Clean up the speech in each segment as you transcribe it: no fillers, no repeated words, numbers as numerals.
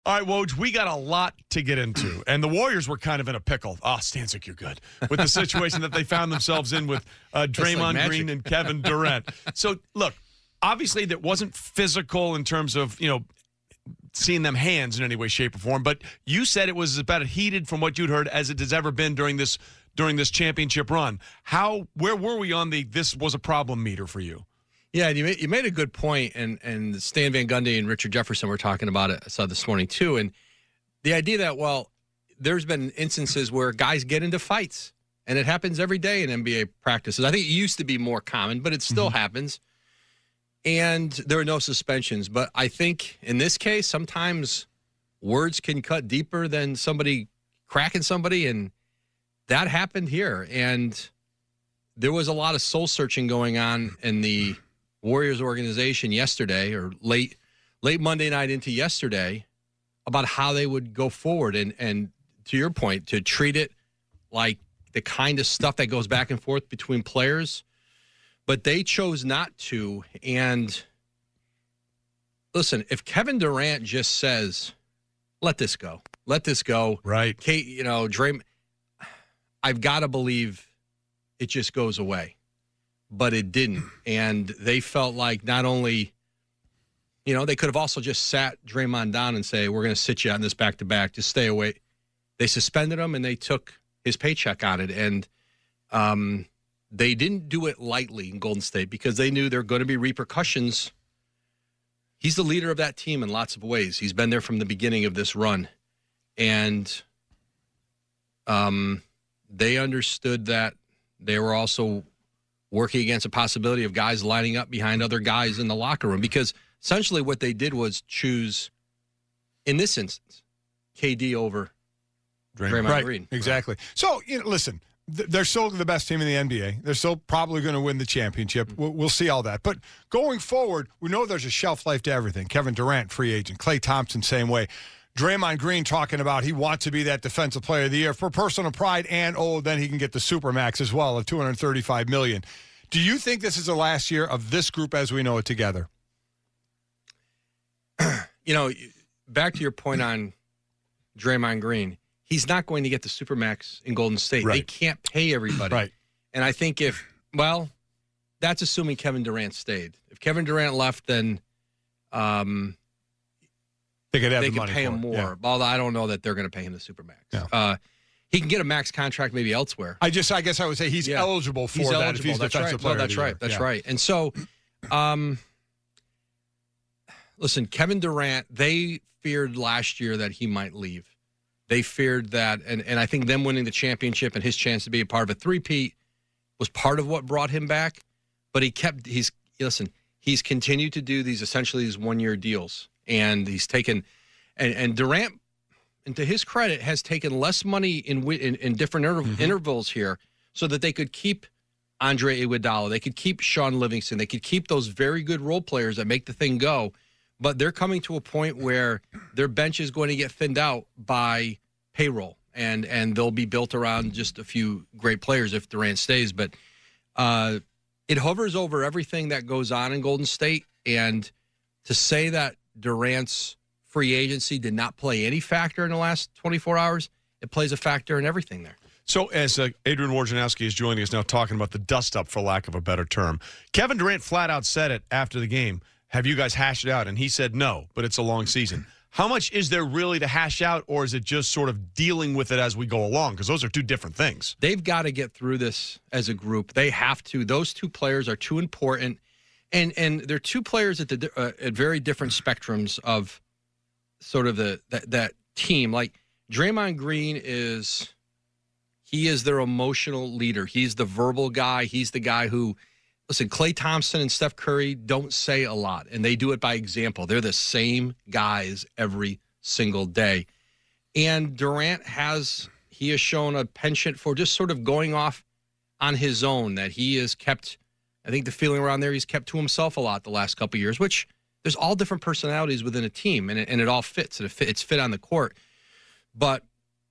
All right, Woj, we got a lot to get into, and the Warriors were kind of in a pickle. Oh, Stanzik, you're good. With the situation that they found themselves in with Draymond Green and Kevin Durant. So, look, obviously that wasn't physical in terms of, seeing them hands in any way, shape, or form, but you said it was about as heated from what you'd heard as it has ever been during this championship run. Where were we on this was a problem meter for you? Yeah, you made a good point, and Stan Van Gundy and Richard Jefferson were talking about it, I saw this morning too, and the idea that, there's been instances where guys get into fights, and it happens every day in NBA practices. I think it used to be more common, but it still happens, and there are no suspensions. But I think in this case, sometimes words can cut deeper than somebody cracking somebody, and that happened here, and there was a lot of soul-searching going on in the Warriors organization yesterday, or late Monday night into yesterday, about how they would go forward. And to your point, to treat it like the kind of stuff that goes back and forth between players. But they chose not to. And listen, if Kevin Durant just says, let this go. Right. Kate, Draymond, I've got to believe it just goes away. But it didn't. And they felt like not only, they could have also just sat Draymond down and say, we're going to sit you on this back-to-back, just stay away. They suspended him, and they took his paycheck on it. And they didn't do it lightly in Golden State because they knew there were going to be repercussions. He's the leader of that team in lots of ways. He's been there from the beginning of this run. And they understood that they were also working against a possibility of guys lining up behind other guys in the locker room, because essentially what they did was choose, in this instance, KD over Draymond Green. Exactly. So, listen, they're still the best team in the NBA. They're still probably going to win the championship. We'll see all that. But going forward, we know there's a shelf life to everything. Kevin Durant, free agent. Klay Thompson, same way. Draymond Green talking about he wants to be that defensive player of the year for personal pride, and then he can get the Supermax as well of $235 million. Do you think this is the last year of this group as we know it together? Back to your point on Draymond Green, he's not going to get the Supermax in Golden State. Right. They can't pay everybody. Right. And I think that's assuming Kevin Durant stayed. If Kevin Durant left, then they could pay him more. Yeah. Although I don't know that they're going to pay him the Supermax. Yeah. He can get a max contract maybe elsewhere. I guess I would say he's eligible for that if he's defensive player. That's right. That's right. And so, listen, Kevin Durant, they feared last year that he might leave. They feared that, and I think them winning the championship and his chance to be a part of a three-peat was part of what brought him back. But he's continued to do these one-year deals. And he's taken, and Durant, and to his credit, has taken less money in different intervals here so that they could keep Andre Iguodala, they could keep Sean Livingston, they could keep those very good role players that make the thing go. But they're coming to a point where their bench is going to get thinned out by payroll, and they'll be built around just a few great players if Durant stays. But it hovers over everything that goes on in Golden State, and to say that Durant's free agency did not play any factor in the last 24 hours, it plays a factor in everything there. So as Adrian Wojnarowski is joining us now talking about the dust-up, for lack of a better term, Kevin Durant flat out said it after the game. Have you guys hashed it out? And he said no, but it's a long season. How much is there really to hash out, or is it just sort of dealing with it as we go along? Because those are two different things. They've got to get through this as a group. They have to. Those two players are too important. And they're two players at very different spectrums of sort of that team. Like Draymond Green is their emotional leader. He's the verbal guy. He's the guy who, listen, Klay Thompson and Steph Curry don't say a lot, and they do it by example. They're the same guys every single day. And Durant has shown a penchant for just sort of going off on his own, that he has kept, I think the feeling around there, he's kept to himself a lot the last couple of years, which there's all different personalities within a team, and it all fits. It's fit on the court. But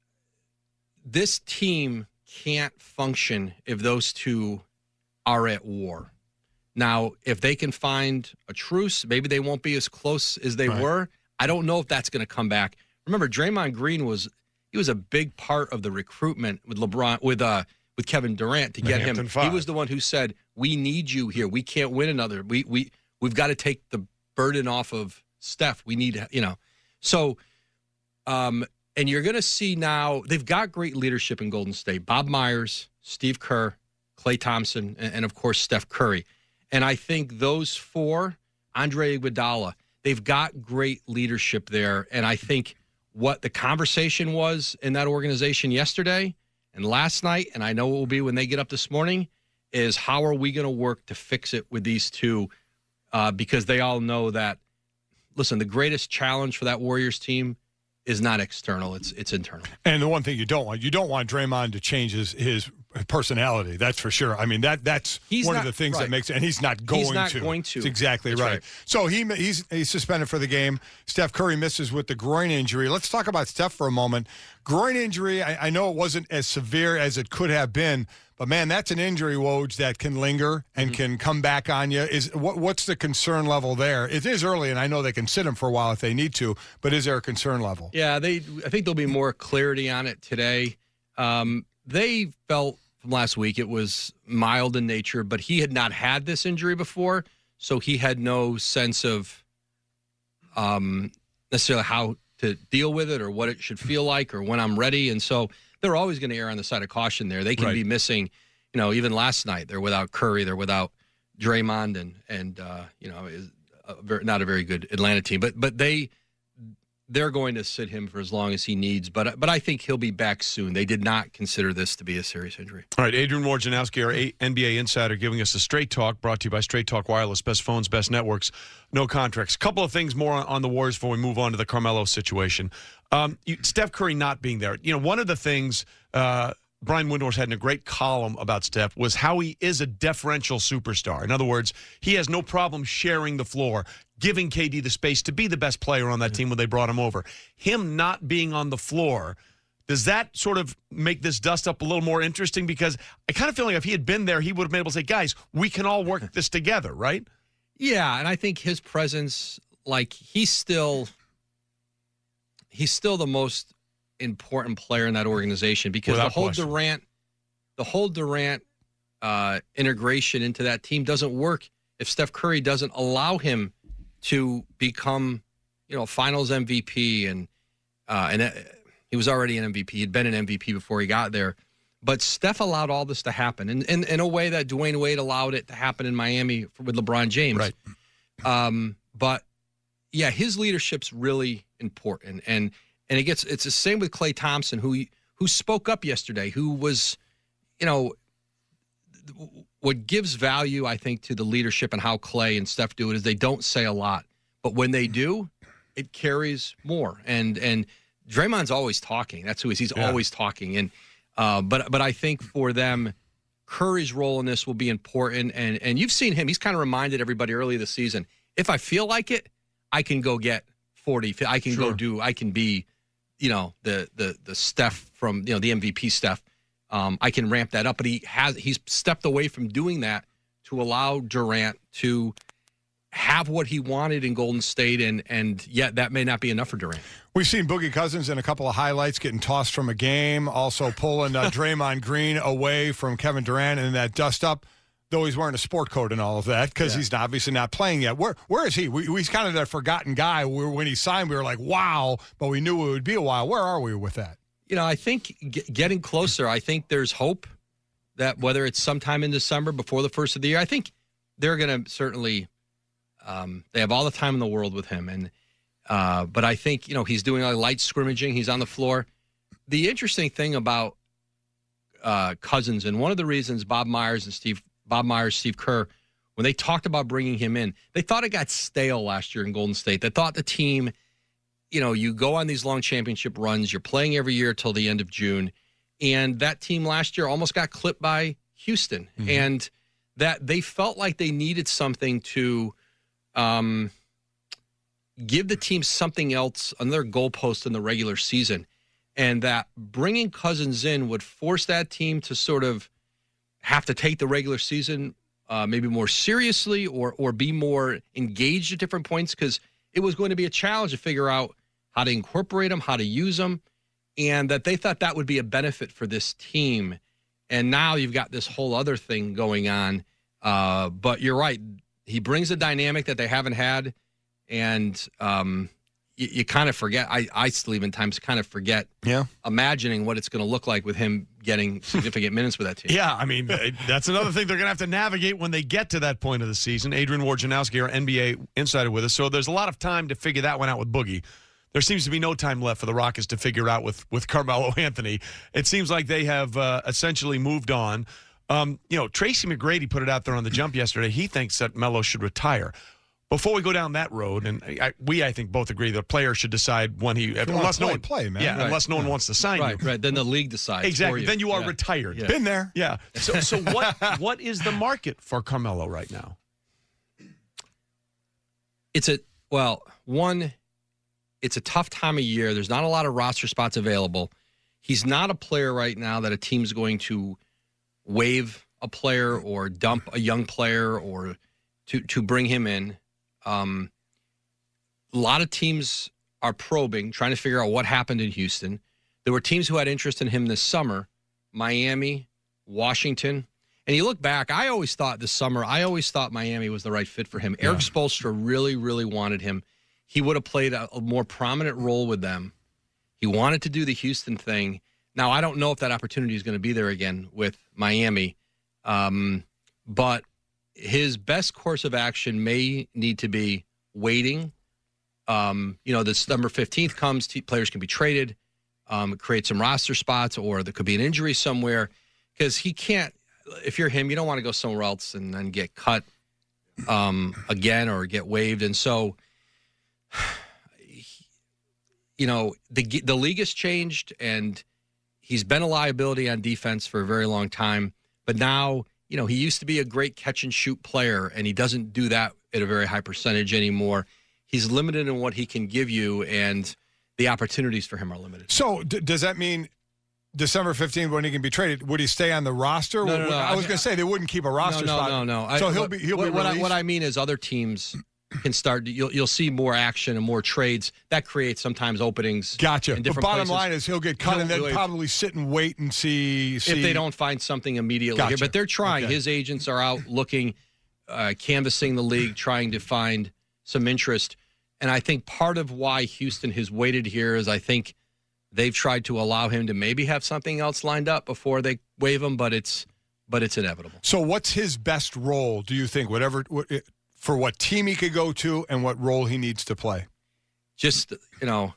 this team can't function if those two are at war. Now, if they can find a truce, maybe they won't be as close as they were. I don't know if that's going to come back. Remember, Draymond Green was a big part of the recruitment with LeBron with Kevin Durant to get him. He was the one who said, "We need you here. We can't win another. We've got to take the burden off of Steph. We need, So, and you're going to see now they've got great leadership in Golden State. Bob Myers, Steve Kerr, Klay Thompson, and of course Steph Curry. And I think those four, Andre Iguodala, they've got great leadership there. And I think what the conversation was in that organization yesterday and last night, and I know it will be when they get up this morning, is how are we going to work to fix it with these two? Because they all know that, listen, the greatest challenge for that Warriors team is not external, it's internal. And the one thing you don't want Draymond to change his personality. That's for sure. I mean, that's one of the things that makes it, and he's not going to. He's not going to. That's exactly right. So he's suspended for the game. Steph Curry misses with the groin injury. Let's talk about Steph for a moment. Groin injury, I know it wasn't as severe as it could have been, but man, that's an injury, Woj, that can linger and can come back on you. What's the concern level there? It is early, and I know they can sit him for a while if they need to, but is there a concern level? Yeah, I think there'll be more clarity on it today. They felt from last week it was mild in nature, but he had not had this injury before, so he had no sense of necessarily how to deal with it or what it should feel like or when I'm ready. And so they're always going to err on the side of caution there. They can be missing, even last night they're without Curry, they're without Draymond, and is not a very good Atlanta team. But they're going to sit him for as long as he needs. But I think he'll be back soon. They did not consider this to be a serious injury. All right, Adrian Wojnarowski, our NBA insider, giving us a Straight Talk, brought to you by Straight Talk Wireless, best phones, best networks, no contracts. Couple of things more on the Warriors before we move on to the Carmelo situation. Steph Curry not being there. One of the things Brian Windhorst had in a great column about Steph was how he is a deferential superstar. In other words, he has no problem sharing the floor, giving KD the space to be the best player on that team when they brought him over. Him not being on the floor, does that sort of make this dust up a little more interesting? Because I kind of feel like if he had been there, he would have been able to say, guys, we can all work this together, right? Yeah, and I think his presence, he's still the most important player in that organization because the whole Durant integration into that team doesn't work if Steph Curry doesn't allow him to become, Finals MVP and he was already an MVP. He'd been an MVP before he got there, but Steph allowed all this to happen in a way that Dwayne Wade allowed it to happen in Miami with LeBron James. Right. But yeah, his leadership's really important and it's the same with Klay Thompson, who spoke up yesterday, who was, what gives value, I think, to the leadership and how Klay and Steph do it is they don't say a lot. But when they do, it carries more. And Draymond's always talking. That's who he is. He's always talking. And but I think for them, Curry's role in this will be important. And you've seen him. He's kind of reminded everybody early this season, if I feel like it, I can go get 40. I can be, the Steph from, the MVP Steph. I can ramp that up, but he's stepped away from doing that to allow Durant to have what he wanted in Golden State, and yet that may not be enough for Durant. We've seen Boogie Cousins in a couple of highlights getting tossed from a game, also pulling Draymond Green away from Kevin Durant in that dust-up, though he's wearing a sport coat and all of that because he's obviously not playing yet. Where is he? He's kind of that forgotten guy where when he signed we were like, wow, but we knew it would be a while. Where are we with that? I think getting closer, I think there's hope that whether it's sometime in December before the first of the year, I think they're going to certainly they have all the time in the world with him. And but I think, he's doing a light scrimmaging. He's on the floor. The interesting thing about Cousins, and one of the reasons Bob Myers, Steve Kerr, when they talked about bringing him in, they thought it got stale last year in Golden State. They thought the team, you go on these long championship runs, you're playing every year till the end of June, and that team last year almost got clipped by Houston, and that they felt like they needed something to give the team something else, another goalpost in the regular season, and that bringing Cousins in would force that team to sort of have to take the regular season maybe more seriously or be more engaged at different points because it was going to be a challenge to figure out how to incorporate them, how to use them, and that they thought that would be a benefit for this team. And now you've got this whole other thing going on. But you're right. He brings a dynamic that they haven't had, and you kind of forget. I still even times kind of forget imagining what it's going to look like with him getting significant minutes with that team. Yeah, I mean, that's another thing they're going to have to navigate when they get to that point of the season. Adrian Wojnarowski, our NBA insider with us. So there's a lot of time to figure that one out with Boogie. There seems to be no time left for the Rockets to figure out with Carmelo Anthony. It seems like they have essentially moved on. Tracy McGrady put it out there on the Jump yesterday. He thinks that Melo should retire. Before we go down that road, and I think both agree the player should decide when he unless no one play, man. Yeah, right. Unless no one wants to sign you. Right. Then the league decides. Exactly. For you. Then you are retired. Yeah. Been there. Yeah. So what is the market for Carmelo right now? It's a tough time of year. There's not a lot of roster spots available. He's not a player right now that a team's going to waive a player or dump a young player or to bring him in. A lot of teams are probing, trying to figure out what happened in Houston. There were teams who had interest in him this summer, Miami, Washington. And you look back, I always thought Miami was the right fit for him. Eric Spoelstra really, really wanted him. He would have played a more prominent role with them. He wanted to do the Houston thing. Now, I don't know if that opportunity is going to be there again with Miami. But his best course of action may need to be waiting. This number 15th comes, players can be traded, create some roster spots, or there could be an injury somewhere. Because he can't, if you're him, you don't want to go somewhere else and then get cut again or get waived. And so, the league has changed, and he's been a liability on defense for a very long time. But now, he used to be a great catch-and-shoot player, and he doesn't do that at a very high percentage anymore. He's limited in what he can give you, and the opportunities for him are limited. So does that mean December 15th, when he can be traded, would he stay on the roster? No. I was going to say they wouldn't keep a roster spot. No. So he'll be released? What I mean is other teams can start. You'll see more action and more trades. That creates sometimes openings. Gotcha. In different But bottom places. line is he'll get cut and then probably sit and wait and see if they don't find something immediately. Gotcha. But they're trying. Okay. His agents are out looking, canvassing the league, trying to find some interest. And I think part of why Houston has waited here is I think they've tried to allow him to maybe have something else lined up before they waive him, but it's inevitable. So what's his best role, do you think, for what team he could go to and what role he needs to play? Just, a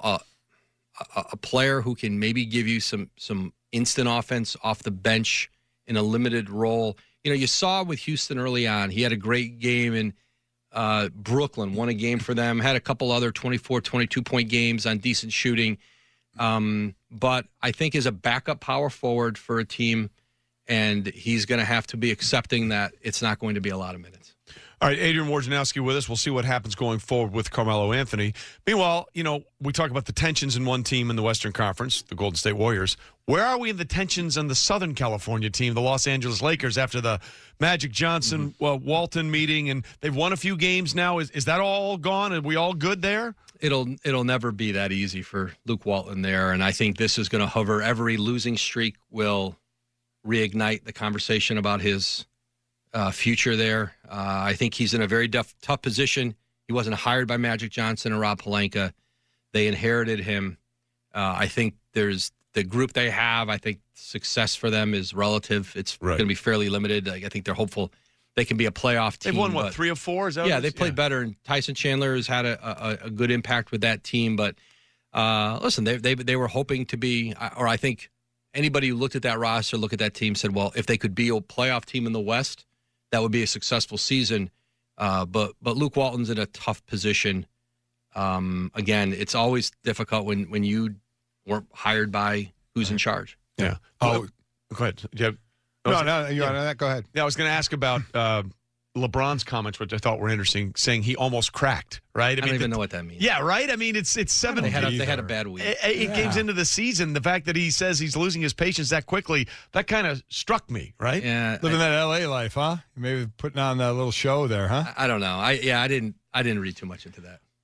player who can maybe give you some instant offense off the bench in a limited role. You saw with Houston early on, he had a great game in Brooklyn, won a game for them, had a couple other 24, 22-point games on decent shooting. But I think as a backup power forward for a team, and he's going to have to be accepting that it's not going to be a lot of minutes. All right, Adrian Wojnarowski with us. We'll see what happens going forward with Carmelo Anthony. Meanwhile, we talk about the tensions in one team in the Western Conference, the Golden State Warriors. Where are we in the tensions on the Southern California team, the Los Angeles Lakers, after the Magic Johnson Walton meeting, and they've won a few games now? Is that all gone? Are we all good there? It'll never be that easy for Luke Walton there, and I think this is going to hover. Every losing streak will reignite the conversation about his future there. I think he's in a very tough position. He wasn't hired by Magic Johnson or Rob Pelinka. They inherited him. I think there's the group they have. I think success for them is relative. It's going to be fairly limited. I think they're hopeful they can be a playoff team. They've won, 3 of 4? Is that they played better. And Tyson Chandler has had a good impact with that team. But listen, they were hoping to be, or I think anybody who looked at that roster, looked at that team, said, well, if they could be a playoff team in the West, that would be a successful season. But Luke Walton's in a tough position. Again, it's always difficult when you weren't hired by who's in charge. Yeah. Oh, go ahead. Do you have, No, you on that? Go ahead. Yeah, I was going to ask about LeBron's comments, which I thought were interesting, saying he almost cracked, right? I don't even know what that means. Yeah, right? I mean, it's 7 They had a bad week. 8 games into the season. The fact that he says he's losing his patience that quickly, that kind of struck me, right? Yeah. Living that L.A. life, huh? Maybe putting on that little show there, huh? I don't know. I didn't read too much into that.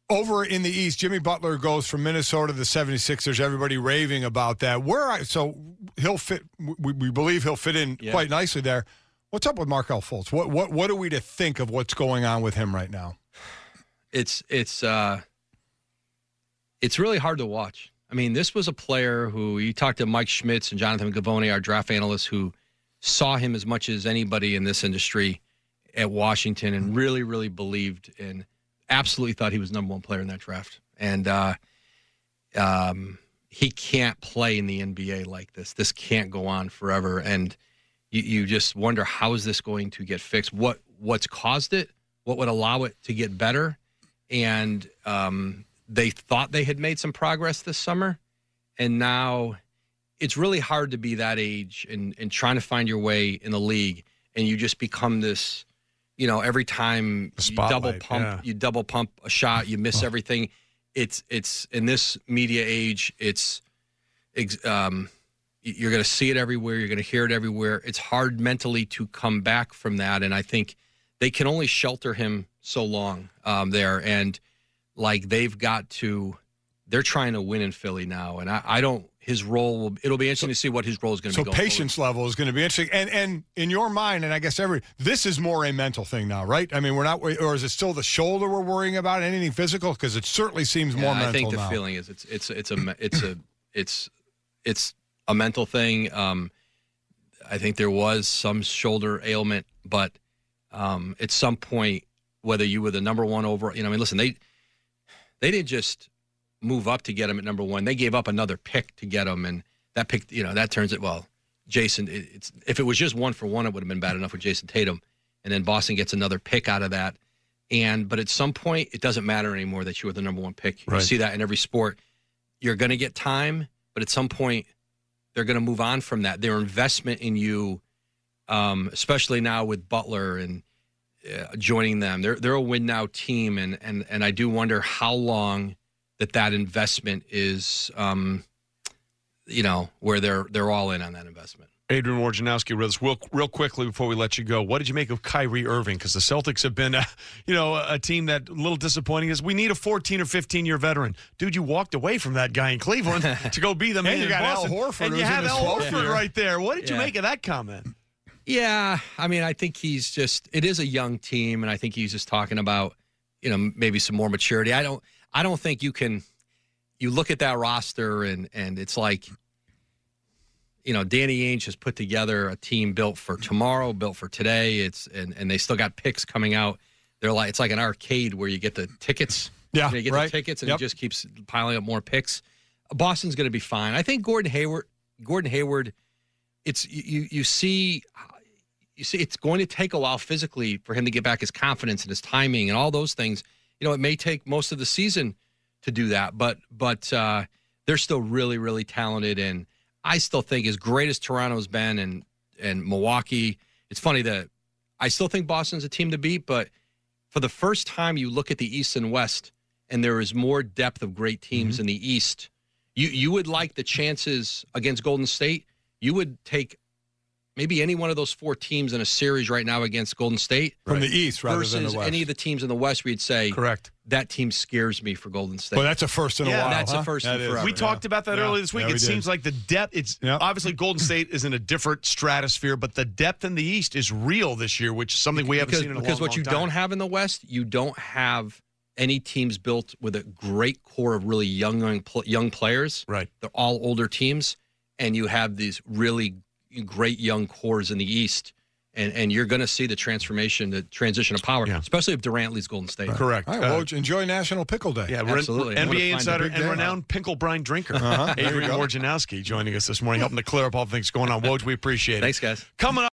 Over in the East, Jimmy Butler goes from Minnesota to the 76ers. Everybody raving about that. So he'll fit. We believe he'll fit in quite nicely there. What's up with Markelle Fultz? What are we to think of what's going on with him right now? It's really hard to watch. I mean, this was a player who you talked to Mike Schmitz and Jonathan Gavoni, our draft analysts, who saw him as much as anybody in this industry at Washington and really, really believed in. Absolutely thought he was number one player in that draft. And he can't play in the NBA like this. This can't go on forever. And you just wonder, how is this going to get fixed? What's caused it? What would allow it to get better? And they thought they had made some progress this summer. And now it's really hard to be that age and trying to find your way in the league. And you just become this... every time you double pump a shot, you miss everything. It's in this media age, you're going to see it everywhere. You're going to hear it everywhere. It's hard mentally to come back from that. And I think they can only shelter him so long there. And they're trying to win in Philly now. And I don't, his role it'll be interesting to see what his role is going to be. So patience level is going to be interesting. And in your mind, and I guess this is more a mental thing now, right? I mean, we're not, or is it still the shoulder we're worrying about? Anything physical? Because it certainly seems more mental. I think the now. feeling is it's a mental thing. I think there was some shoulder ailment, but at some point, whether you were the number one overall, listen, they didn't just move up to get him at number one. They gave up another pick to get him, and that pick, that turns it. Well, Jason, if it was just 1-for-1, it would have been bad enough with Jason Tatum, and then Boston gets another pick out of that. But at some point, it doesn't matter anymore that you were the number one pick. Right. You see that in every sport. You're going to get time, but at some point, they're going to move on from that. Their investment in you, especially now with Butler and joining them, they're a win now team, and I do wonder how long that investment is, where they're all in on that investment. Adrian Wojnarowski with us. Real quickly before we let you go, what did you make of Kyrie Irving? Because the Celtics have been, a team that a little disappointing is we need a 14 or 15-year veteran. Dude, you walked away from that guy in Cleveland to go be the man in Boston. Al Horford, and you have Al Horford right there. What did you make of that comment? Yeah, I mean, I think it is a young team, and I think he's just talking about, maybe some more maturity. I don't think you look at that roster and it's like, Danny Ainge has put together a team built for tomorrow, built for today. And they still got picks coming out. It's like an arcade where you get the tickets. Yeah, you get the tickets and it just keeps piling up more picks. Boston's going to be fine. I think Gordon Hayward, you see it's going to take a while physically for him to get back his confidence and his timing and all those things. It may take most of the season to do that, but they're still really, really talented. And I still think, as great as Toronto's been and Milwaukee, it's funny that I still think Boston's a team to beat, but for the first time you look at the East and West and there is more depth of great teams in the East, you would like the chances against Golden State. You would take maybe any one of those four teams in a series right now against Golden State. From the East rather than the West. Versus any of the teams in the West, we'd say, correct, that team scares me for Golden State. Well, that's a first in a while. That's a first in forever. We talked about that earlier this week. It seems like the depth, obviously Golden State is in a different stratosphere, but the depth in the East is real this year, which is something we haven't seen in a long time. Because what you don't have in the West, you don't have any teams built with a great core of really young players. Right. They're all older teams, and you have these really great young cores in the East, and you're going to see the transition of power, especially if Durant leads Golden State. Right. Correct. All right, well, enjoy National Pickle Day. Yeah, absolutely. NBA insider and renowned pickle brine drinker, Adrian Wojnarowski, joining us this morning, helping to clear up all things going on. Woj, we appreciate it. Thanks, guys. Coming up.